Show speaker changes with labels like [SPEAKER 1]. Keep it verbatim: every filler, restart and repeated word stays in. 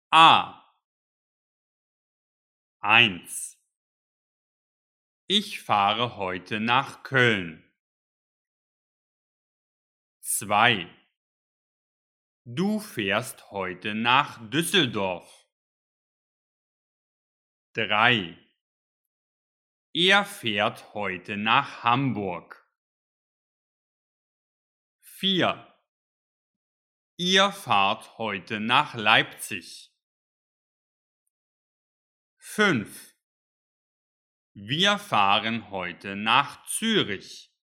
[SPEAKER 1] A. eins. Ich fahre heute nach Köln. zwei. Du fährst heute nach Düsseldorf. drei. Er fährt heute nach Hamburg. vier. Ihr fahrt heute nach Leipzig. fünf. Wir fahren heute nach Zürich.